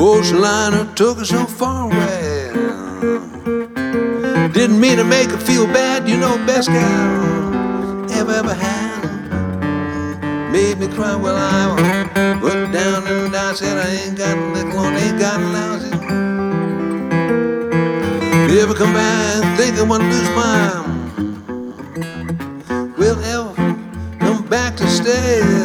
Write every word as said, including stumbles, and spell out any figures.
Ocean liner took us so far away. Didn't mean to make her feel bad, you know, best gal ever, ever had. Made me cry while I went down and I said I ain't got a nickel on, ain't got a lousy. If you ever come back and think I want to lose my will ever come back to stay.